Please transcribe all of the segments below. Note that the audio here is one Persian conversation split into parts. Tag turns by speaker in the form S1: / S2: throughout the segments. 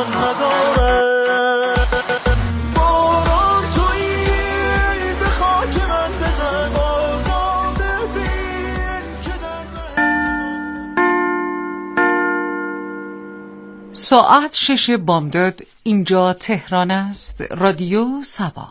S1: من نداره. باران تویی به خاک من بزن آزاده بین که در
S2: ساعت 6 بامداد. اینجا تهران است. رادیو سبا.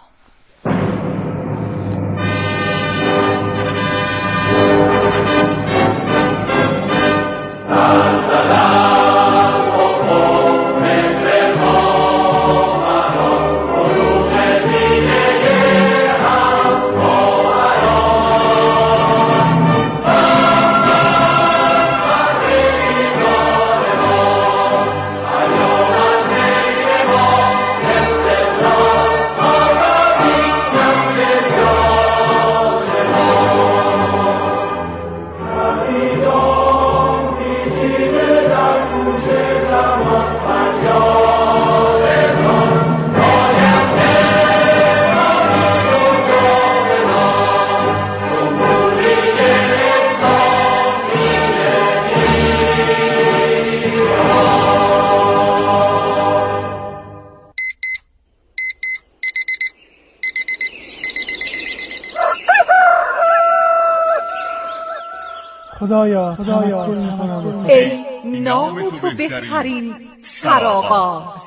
S3: خدایا
S2: ای نام تو بهترین سرآغاز.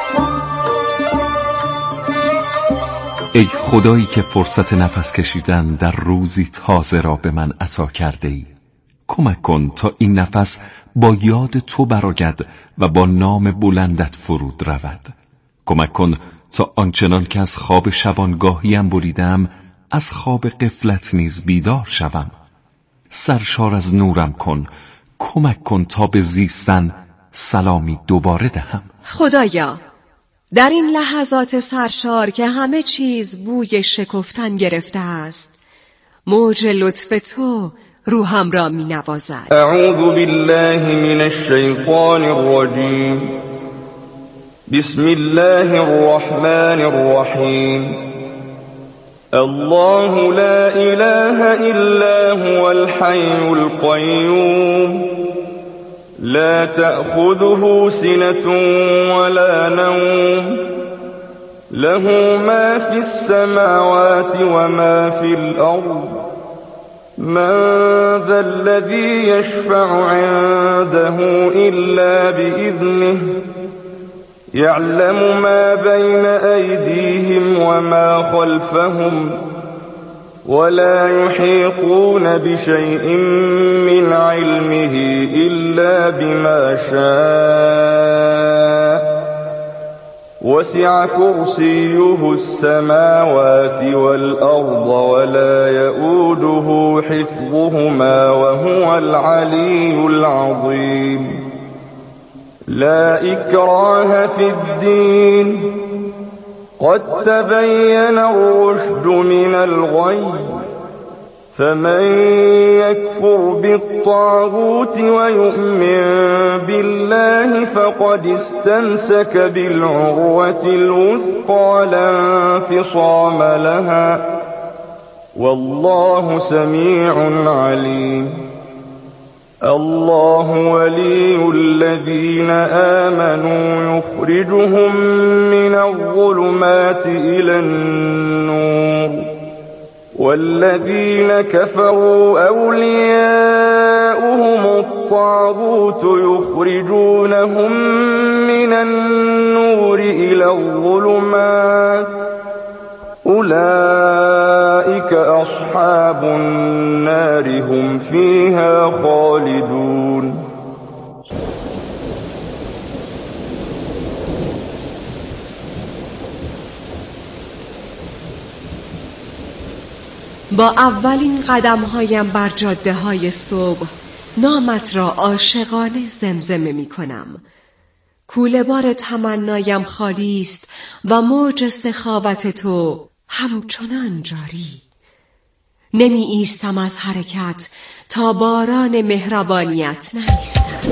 S4: ای خدایی که فرصت نفس کشیدن در روزی تازه را به من عطا کرده ای، کمک کن تا این نفس با یاد تو برآید و با نام بلندت فرود رود. کمک کن تا آنچنان که از خواب شبانگاهیم بریدم از خواب غفلت نیز بیدار شوم. سرشار از نورم کن، کمک کن تا به زیستن سلامی دوباره دهم.
S5: خدایا در این لحظات سرشار که همه چیز بوی شکفتن گرفته است، موج لطف تو روحم را می نوازد.
S6: اعوذ بالله من الشیطان الرجیم. بسم الله الرحمن الرحیم. الله لا إله إلا هو الحي القيوم لا تأخذه سنة ولا نوم له ما في السماوات وما في الأرض من ذا الذي يشفع عنده إلا بإذنه يعلم ما بين أيديهم وما خلفهم ولا يحيطون بشيء من علمه إلا بما شاء وسع كرسيه السماوات والأرض ولا يؤوده حفظهما وهو العلي العظيم. لا إكراه في الدين قد تبين الرشد من الغي فمن يكفر بالطاغوت ويؤمن بالله فقد استمسك بالعروة الوثقى لا انفصام لها والله سميع عليم. الله ولي الذين آمنوا يخرجهم من الظلمات إلى النور والذين كفروا أولياؤهم الطاغوت يخرجونهم من النور إلى الظلمات أولئك أصحاب النار هم فيها خالدون.
S5: با اولین قدمهایم بر جاده های صبح نامت را عاشقانه زمزمه می کنم. کوله بار تمنایم خالی است و موج سخاوت تو همچنان جاری. نمی ایستم از حرکت تا باران مهربانیت نایستم.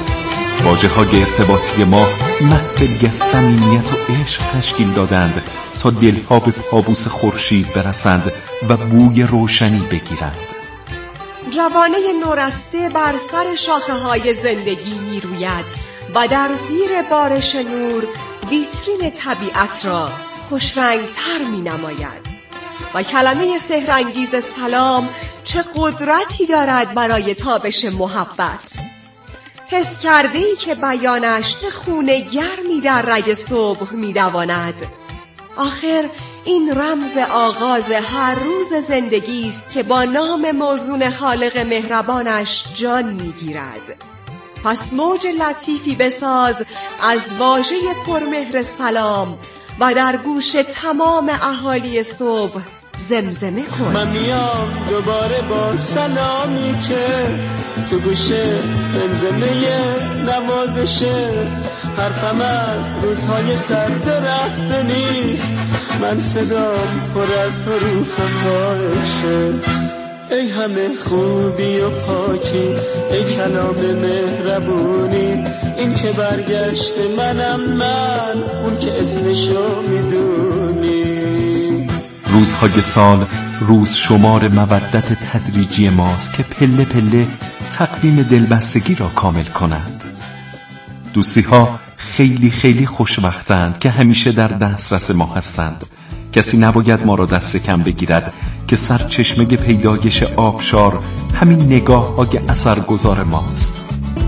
S4: واژه‌های ارتباطی ما محفلی از صمیمیت و عشق تشکیل دادند تا دلها به پابوس خورشید برسند و بوی روشنی بگیرند.
S5: جوانه نورسته بر سر شاخه‌های زندگی می‌روید و در زیر بارش نور ویترین طبیعت را خوشرنگ‌تر می‌نماید. و کلمه سحرانگیز سلام چه قدرتی دارد برای تابش محبت. حس کرده‌ای که بیانش به خون گرمی در رگ صبح می‌دواند. آخر این رمز آغاز هر روز زندگی است که با نام موزون خالق مهربانش جان می‌گیرد. پس موج لطیفی بساز از واژه پرمهر سلام و در گوش تمام اهالی صبح زمزمه کن.
S1: من میام دوباره با سلامی که تو گوشه زمزمه نوازشه. حرفم از روزهای سرد رفته نیست، من صدام پر از حروف خواهشه. ای همه خوبی و پاکی، ای کلام مهربونی، این که برگشت منم من، اون که اسمشو میدونی.
S4: روزهای سال روز شمار مودت تدریجی ماست که پله پله تقویم دلبستگی را کامل کنند. دوستی ها خیلی خیلی خوشبختند که همیشه در دسترس ما هستند. کسی نباید ما را دست کم بگیرد که سرچشمه پیدایش آبشار همین نگاه های اثرگذار ماست.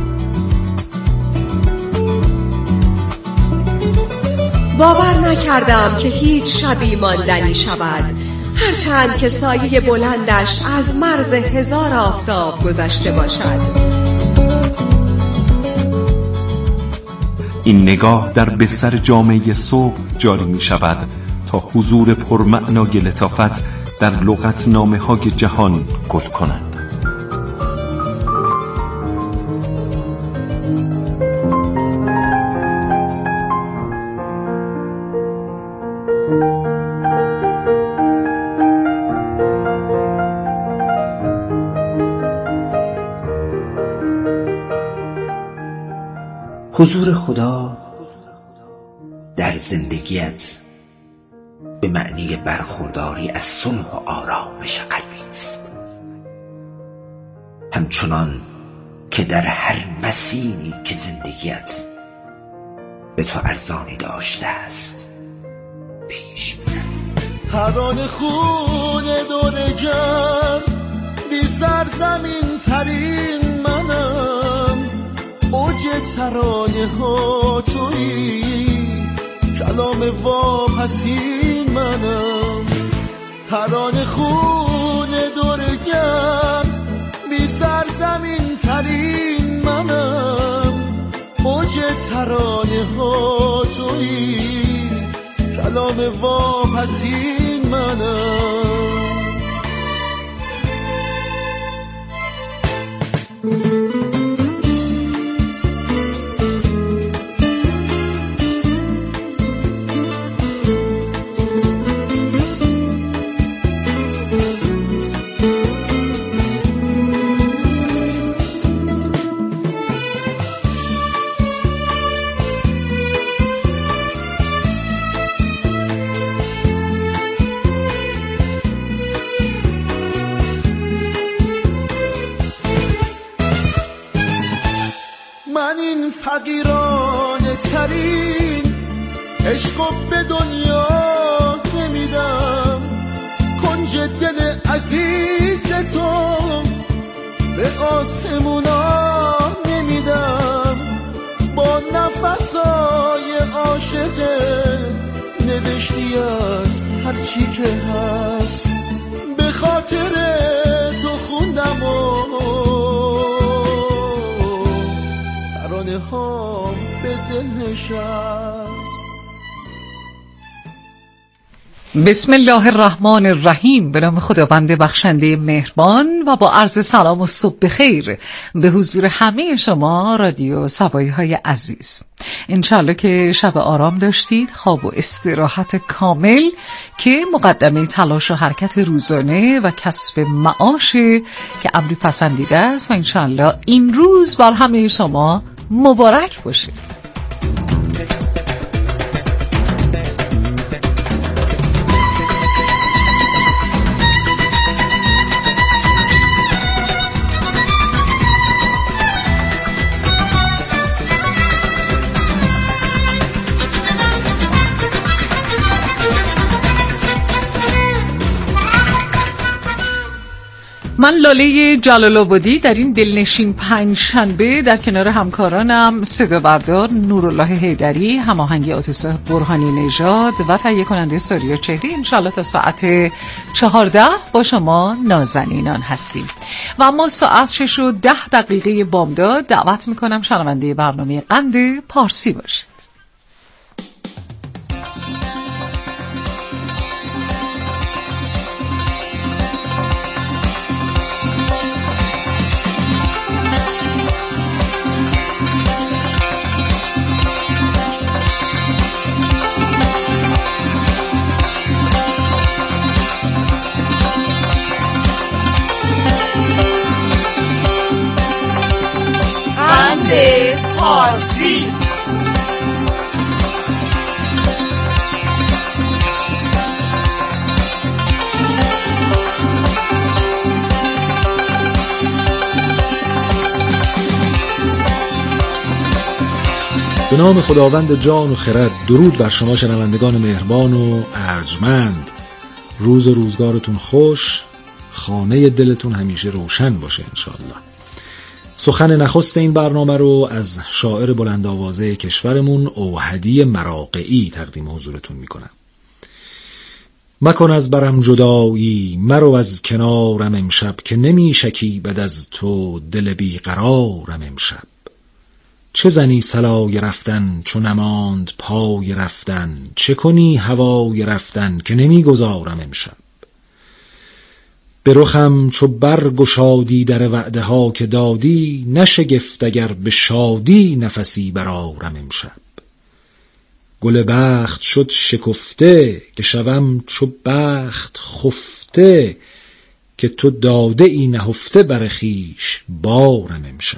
S5: باور نکردم که هیچ شبی ماندنی شود، هرچند که سایه بلندش از مرز 1000 آفتاب گذشته باشد.
S4: این نگاه در بستر جامعه صبح جاری می شود تا حضور پرمعنای لطافت در لغتنامه های جهان گل کند.
S3: حضور خدا در زندگیت به معنی برخورداری از صلح و آرامش قلبی است، همچنان که در هر مسیری که زندگیت به تو ارزانی داشته است پیش می‌روی.
S1: ترانه خون دور جمع بی سرزمین ترین منم، اوج ترانه ها تویی، کلام واپسین منم. ترانه خون دور گرم بی سرزمین ترین منم، اوج ترانه ها تویی، کلام واپسین منم. من این فقیرانه ترین عشقو به دنیا نمیدم، کنج دل عزیز تو به آسمونا نمیدم. با نفسای عاشقه نوشتی از هرچی که هست، به خاطر تو خوندم و ترانه ها به دل نشست.
S2: بسم الله الرحمن الرحیم. به نام خداوند بخشنده مهربان و با عرض سلام و صبح بخیر به حضور همه شما رادیو صبایی های عزیز. انشالله که شب آرام داشتید، خواب و استراحت کامل که مقدمه تلاش و حرکت روزانه و کسب معاش که امری پسندیده است و انشالله این روز بر همه شما مبارک باشه. من لاله جلال‌آبادی در این دلنشین پنجشنبه در کنار همکارانم صدا بردار نورالله حیدری، هماهنگ عاطف برهانی نژاد و تهیه کننده ساریا چهری انشالله تا ساعت 14 با شما نازنینان هستیم. و اما ساعت 6:10 بامداد دعوت میکنم شنونده برنامه قند پارسی باشید.
S1: پارسی.
S7: به نام خداوند جان و خرد. درود بر شما شنوندگان مهربان و ارجمند. روز و روزگارتون خوش، خانه دلتون همیشه روشن باشه انشاءالله. سخن نخست این برنامه رو از شاعر بلند آوازه کشورمون اوحدی مراقعی تقدیم حضورتون میکنم. مکن از برم جدایی، مرو از کنارم امشب، که نمی شکیبد از تو دل بی قرارم امشب. چه زنی صلای رفتن چو نماند پای رفتن، چه کنی هوای رفتن که نمی گذارم امشب. به رخم چو برگشادی در وعده ها که دادی، نشگفت اگر به شادی نفسی برآرم امشب. گل بخت شد شکفته، که شوم چو بخت خفته، که تو داده ای نهفته بر خویش بارم امشب.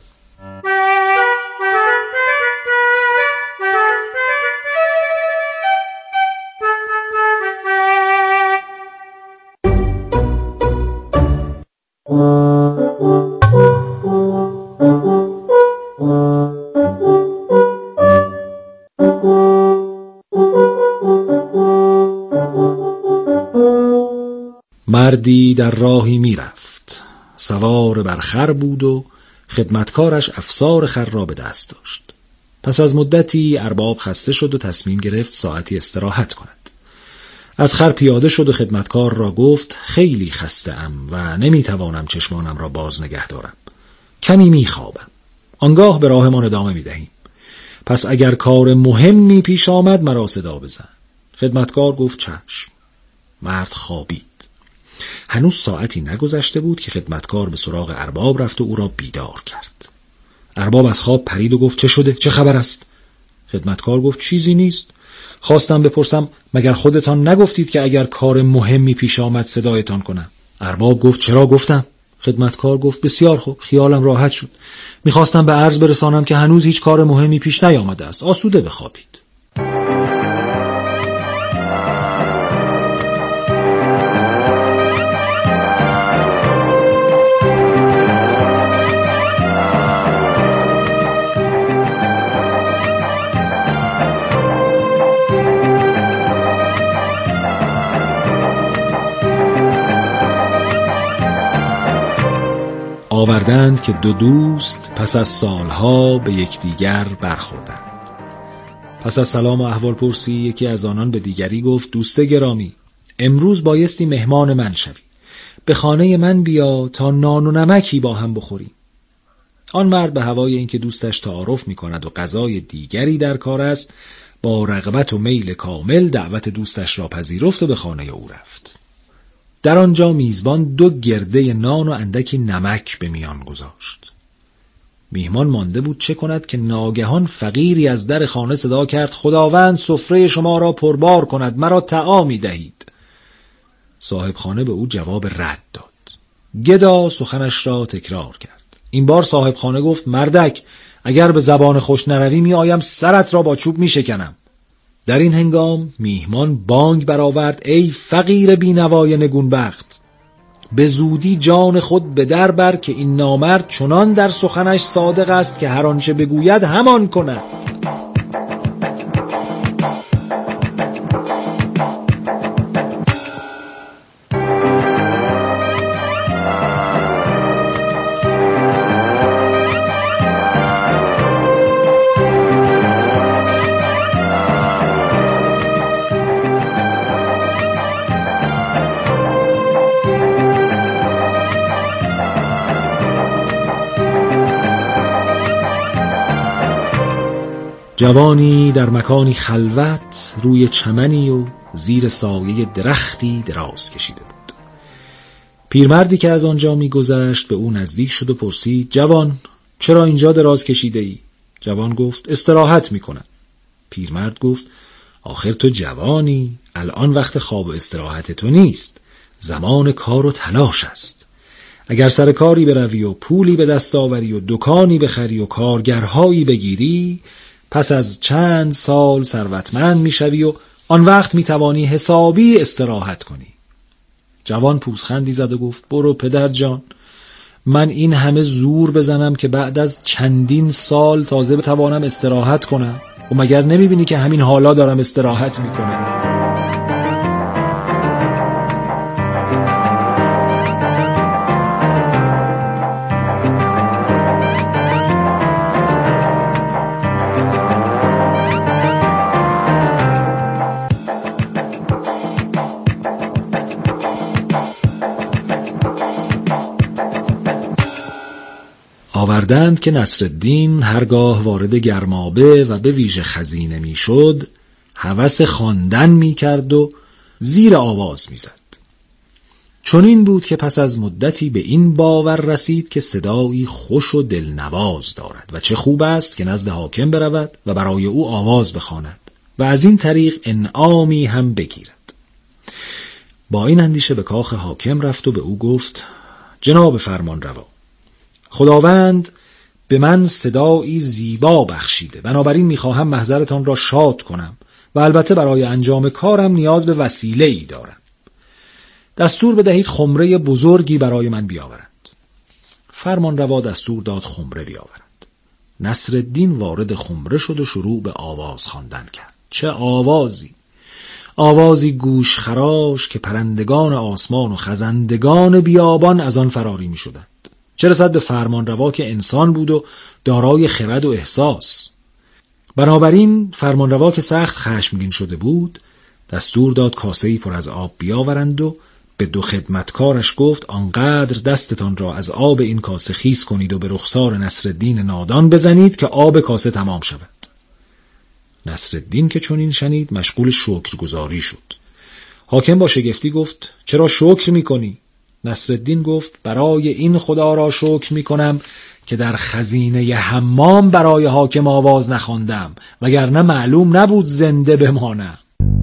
S7: مردی در راهی می رفت، سوار بر خر بود و خدمتکارش افسار خر را به دست داشت. پس از مدتی ارباب خسته شد و تصمیم گرفت ساعتی استراحت کند. از خر پیاده شد و خدمتکار را گفت خیلی خسته ام و نمی توانم چشمانم را باز نگه دارم. کمی می خوابم. آنگاه به راهمان ادامه می دهیم. پس اگر کار مهمی پیش آمد مرا صدا بزن. خدمتکار گفت چشم. مرد خوابید. هنوز ساعتی نگذشته بود که خدمتکار به سراغ ارباب رفت و او را بیدار کرد. ارباب از خواب پرید و گفت چه شده؟ چه خبر است؟ خدمتکار گفت چیزی نیست. خواستم بپرسم مگر خودتان نگفتید که اگر کار مهمی پیش آمد صدایتان کنم؟ ارباب گفت چرا گفتم؟ خدمتکار گفت بسیار خوب، خیالم راحت شد. میخواستم به عرض برسانم که هنوز هیچ کار مهمی پیش نیامده است. آسوده بخوابید. آوردند که دو دوست پس از سالها به یکدیگر برخوردند. پس از سلام و احوال پرسی یکی از آنان به دیگری گفت دوست گرامی، امروز بایستی مهمان من شوی. به خانه من بیا تا نان و نمکی با هم بخوریم. آن مرد به هوای اینکه دوستش تعارف می‌کند و غذای دیگری در کار است، با رغبت و میل کامل دعوت دوستش را پذیرفت و به خانه او رفت. در آنجا میزبان 2 گرده نان و اندکی نمک به میان گذاشت. میهمان مانده بود چه کند که ناگهان فقیری از در خانه صدا کرد خداوند سفره شما را پربار کند، مرا طعامی دهید. صاحب خانه به او جواب رد داد. گدا سخنش را تکرار کرد. این بار صاحب خانه گفت مردک، اگر به زبان خوش نروی می آیم سرت را با چوب می شکنم. در این هنگام میهمان بانگ برآورد ای فقیر بینوای نگونبخت، به زودی جان خود به در بر که این نامرد چنان در سخنش صادق است که هر آنچه بگوید همان کند. جوانی در مکانی خلوت روی چمنی و زیر سایه درختی دراز کشیده بود. پیرمردی که از آنجا می‌گذشت به او نزدیک شد و پرسید: جوان، چرا اینجا دراز کشیده ای؟ جوان گفت: استراحت می‌کنم. پیرمرد گفت: آخر تو جوانی، الان وقت خواب و استراحت تو نیست، زمان کار و تلاش است. اگر سر کاری بروی و پولی به دست آوری و دکانی بخری و کارگرهایی بگیری، پس از چند سال ثروتمند میشوی و آن وقت میتوانی حسابی استراحت کنی. جوان پوزخندی زد و گفت: برو پدر جان، من این همه زور بزنم که بعد از چندین سال تازه بتوانم استراحت کنم؟ و مگر نمیبینی که همین حالا دارم استراحت میکنم؟ آوردند که نصرالدین هرگاه وارد گرمابه و به ویژه خزینه میشد، هوس خواندن میکرد و زیر آواز میزد. چنین بود که پس از مدتی به این باور رسید که صدایی خوش و دلنواز دارد و چه خوب است که نزد حاکم برود و برای او آواز بخواند و از این طریق انعامی هم بگیرد. با این اندیشه به کاخ حاکم رفت و به او گفت: جناب فرمانروا، خداوند به من صدایی زیبا بخشیده، بنابراین میخواهم محضرتان را شاد کنم و البته برای انجام کارم نیاز به وسیله‌ای دارم. دستور بدهید خمره بزرگی برای من بیاورند. فرمانروا دستور داد خمره بیاورند. نصرالدین وارد خمره شد و شروع به آواز خواندن کرد. چه آوازی! آوازی گوش خراش که پرندگان آسمان و خزندگان بیابان از آن فراری می شدند. چه رسد به فرمانروا که انسان بود و دارای خرد و احساس. بنابراین فرمانروا که سخت خشمگین شده بود، دستور داد کاسه‌ای پر از آب بیاورند و به 2 خدمتکارش گفت: آنقدر دستتان را از آب این کاسه خیس کنید و به رخسار نصرالدین نادان بزنید که آب کاسه تمام شود. نصرالدین که چنین شنید مشغول شکرگزاری شد. حاکم با شگفتی گفت: چرا شکر می‌کنی؟ نصرالدین گفت: برای این خدا را شکر می‌کنم که در خزینه حمام برای حاکم آواز نخواندم، وگرنه معلوم نبود زنده بمانم.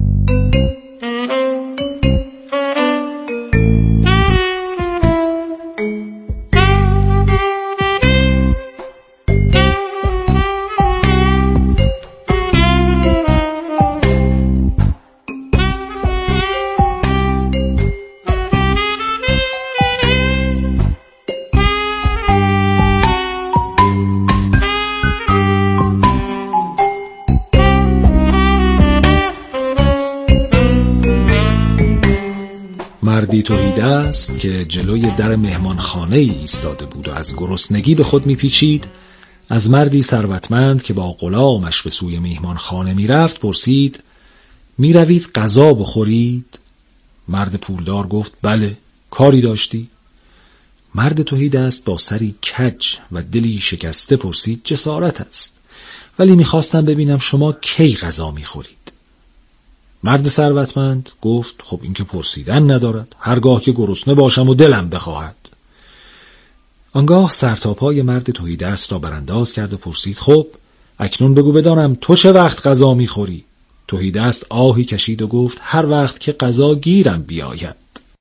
S7: مردی تهیدست که جلوی در مهمانخانه ایستاده بود و از گرسنگی به خود میپیچید، از مردی ثروتمند که با غلامش به سوی مهمانخانه میرفت پرسید: میروید غذا بخورید؟ مرد پولدار گفت: بله، کاری داشتی؟ مرد تهیدست با سری کج و دلی شکسته پرسید: جسارت است، ولی میخواستم ببینم شما کی غذا میخورید؟ مرد ثروتمند گفت: خب این که پرسیدن ندارد، هرگاه که گرسنه باشم و دلم بخواهد. آنگاه سرتاپای مرد تهیدست را برانداز کرد و پرسید: خب اکنون بگو بدانم تو چه وقت غذا میخوری؟ تهیدست آهی کشید و گفت: هر وقت که غذا گیرم بیاید.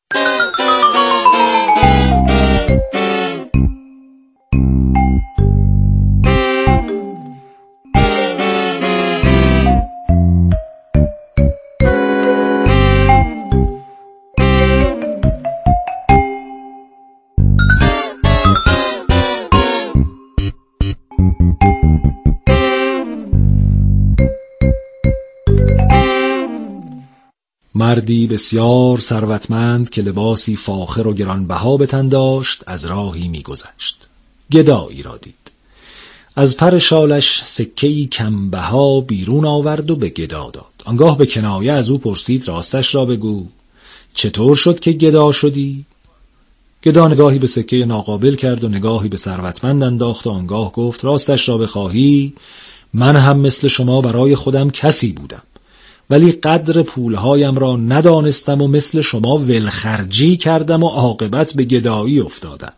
S7: مردی بسیار ثروتمند که لباسی فاخر و گرانبها به تن داشت از راهی می‌گذشت. گدایی را دید. از پر شالش سکه‌ای کمبها بیرون آورد و به گدا داد. آنگاه به کنایه از او پرسید: راستش را بگو، چطور شد که گدا شدی؟ گدا نگاهی به سکه ناقابل کرد و نگاهی به ثروتمند انداخت و آنگاه گفت: راستش را بخواهی، من هم مثل شما برای خودم کسی بودم، ولی قدر پولهایم را ندانستم و مثل شما ولخرجی کردم و عاقبت به گدایی افتادم.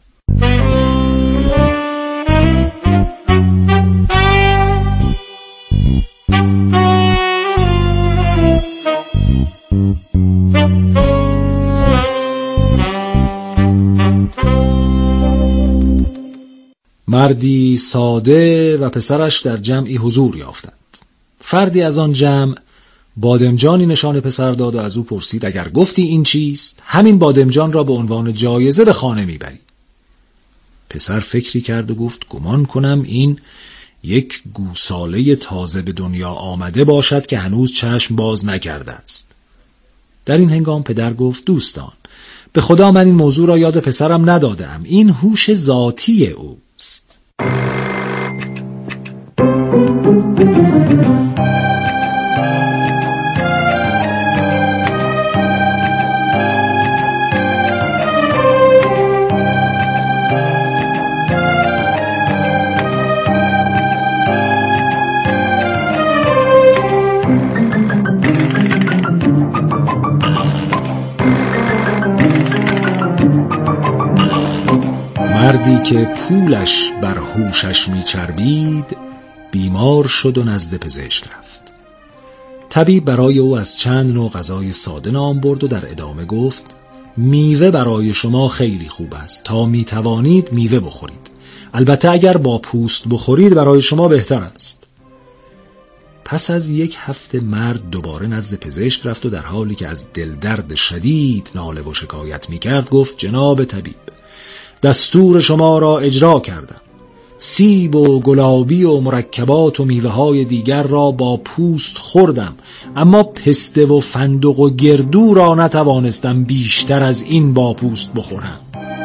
S7: مردی ساده و پسرش در جمعی حضور یافتند. فردی از آن جمع بادمجانی نشان پسر داد و از او پرسید اگر گفتی این چیست، همین بادمجان را به عنوان جایزه به خانه میبری. پسر فکری کرد و گفت گمان کنم این یک گوساله تازه به دنیا آمده باشد که هنوز چشم باز نکرده است. در این هنگام پدر گفت دوستان، به خدا من این موضوع را یاد پسرم ندادم، این هوش ذاتی اوست. مردی که پولش بر هوشش میچربید بیمار شد و نزد پزشک رفت. طبیب برای او از چند نوع غذای ساده نام برد و در ادامه گفت میوه برای شما خیلی خوب است، تا میتوانید میوه بخورید، البته اگر با پوست بخورید برای شما بهتر است. پس از 1 هفته مرد دوباره نزد پزشک رفت و در حالی که از دلدرد شدید ناله و شکایت میکرد گفت جناب طبیب، دستور شما را اجرا کردم. سیب و گلابی و مرکبات و میوه های دیگر را با پوست خوردم، اما پسته و فندق و گردو را نتوانستم بیشتر از این با پوست بخورم.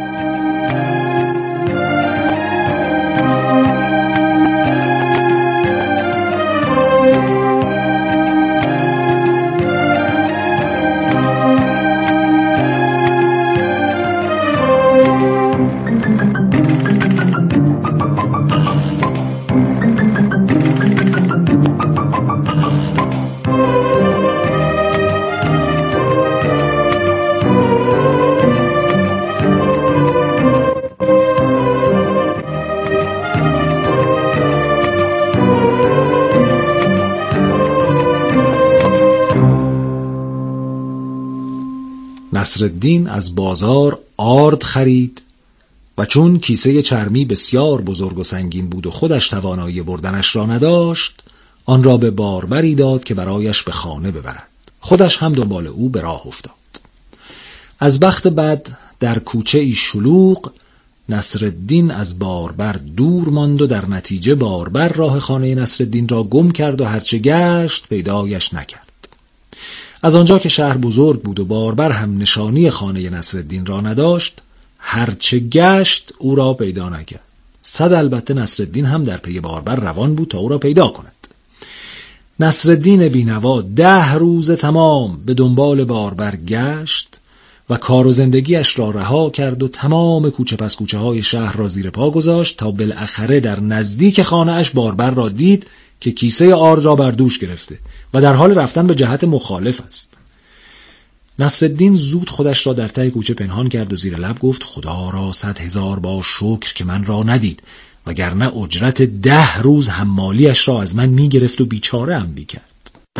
S7: نصرالدین از بازار آرد خرید و چون کیسه چرمی بسیار بزرگ و سنگین بود و خودش توانایی بردنش را نداشت، آن را به باربری داد که برایش به خانه ببرد. خودش هم دنبال او به راه افتاد. از بخت بد در کوچه‌ای شلوغ نصرالدین از باربر دور ماند و در نتیجه باربر راه خانه نصرالدین را گم کرد و هرچه گشت پیدایش نکرد. از آنجا که شهر بزرگ بود و باربر هم نشانی خانه نصرالدین را نداشت، هرچه گشت او را پیدا نکرد. البته نصرالدین هم در پی باربر روان بود تا او را پیدا کند. نصرالدین بینوا 10 روز تمام به دنبال باربر گشت و کار و زندگیش را رها کرد و تمام کوچه پس کوچه های شهر را زیر پا گذاشت تا بالاخره در نزدیک خانه اش باربر را دید که کیسه آرد را بر دوش گرفته و در حال رفتن به جهت مخالف است. نصرالدین زود خودش را در ته کوچه پنهان کرد و زیر لب گفت خدا را 100,000 بار شکر که من را ندید، وگرنه اجرت 10 روز حمالیش را از من می گرفت و بیچاره ام می کرد.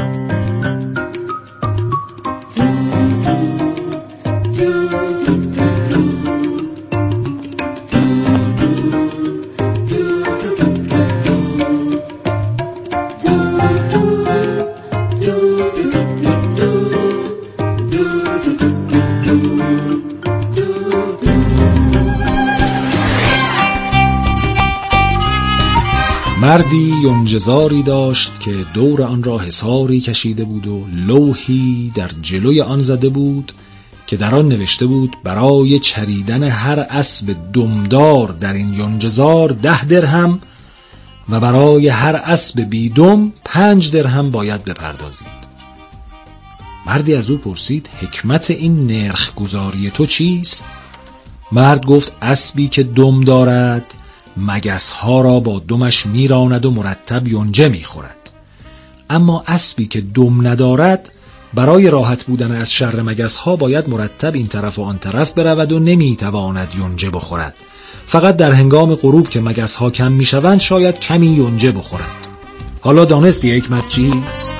S7: مردی یونجزاری داشت که دور آن را حصاری کشیده بود و لوحی در جلوی آن زده بود که در آن نوشته بود برای چریدن هر اسب دمدار در این یونجزار 10 درهم و برای هر اسب بیدم 5 درهم باید بپردازید. مردی از او پرسید حکمت این نرخ گذاری تو چیست؟ مرد گفت اسبی که دم دارد مگس‌ها را با دمش میراند و مرتب یونجه میخورد. اما اسبی که دم ندارد برای راحت بودن از شر مگس‌ها باید مرتب این طرف و آن طرف برود و نمیتواند یونجه بخورد. فقط در هنگام غروب که مگس‌ها کم میشوند شاید کمی یونجه بخورد. حالا دانستی حکمت چیست؟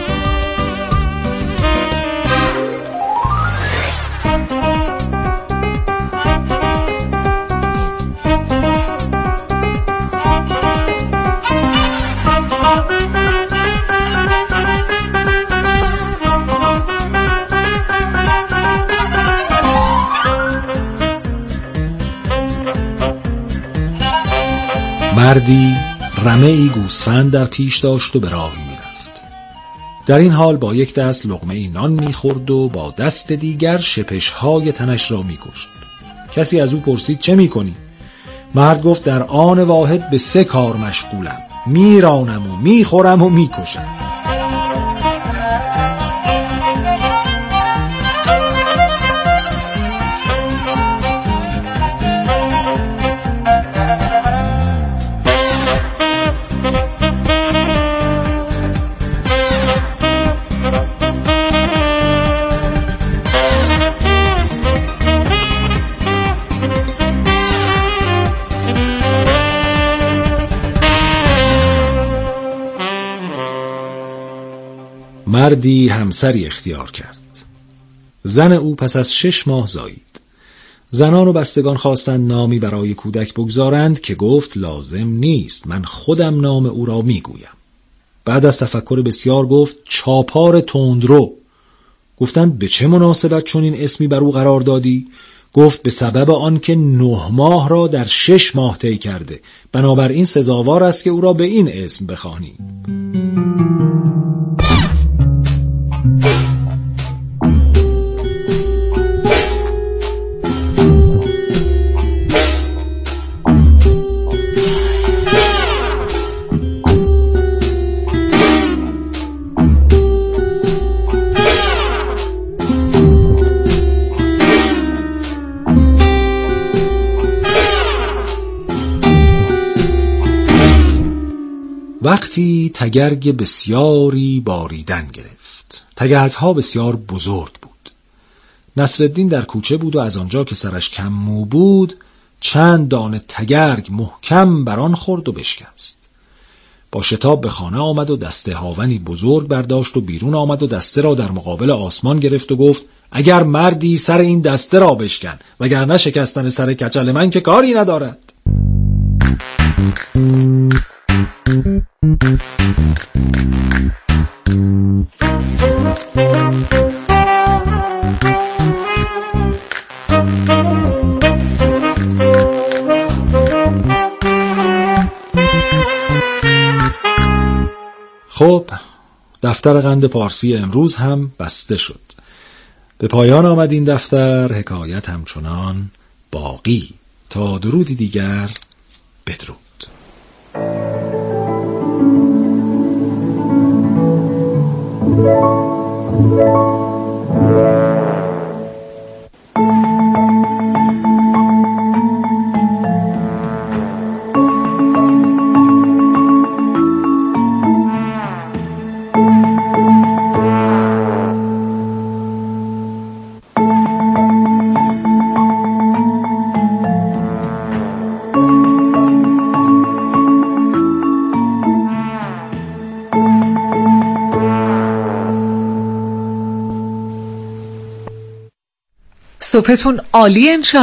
S7: مردی رمه‌ای گوسفند در پیش داشت و به راه می‌رفت. در این حال با یک دست لقمه نان می‌خورد و با دست دیگر شپش‌های تنش را می‌کشت. کسی از او پرسید چه می‌کنی؟ مرد گفت در آن واحد به 3 کار مشغولم: میرانم و میخورم و میکشم. مردی همسری اختیار کرد. زن او پس از 6 ماه زایید. زنان و بستگان خواستند نامی برای کودک بگذارند که گفت لازم نیست، من خودم نام او را میگویم. بعد از تفکر بسیار گفت چاپار تندرو. گفتند به چه مناسبت چون این اسمی بر او قرار دادی؟ گفت به سبب آن که 9 ماه را در 6 ماه طی کرده، بنابراین سزاوار است که او را به این اسم بخوانی. وقتی تگرگ بسیاری باریدن گرفت. تگرگ‌ها بسیار بزرگ بود. نصرالدین در کوچه بود و از آنجا که سرش کم مو بود چند دانه تگرگ محکم بر آن خورد و بشکست. با شتاب به خانه آمد و دسته هاونی بزرگ برداشت و بیرون آمد و دسته را در مقابل آسمان گرفت و گفت اگر مردی سر این دسته را بشکن وگرنه شکستن سر کچل من که کاری ندارد. خب، دفتر قند پارسی امروز هم بسته شد. به پایان آمد این دفتر، حکایت همچنان باقی. تا درودی دیگر، بدرود.
S2: صبحتون عالی انشالله.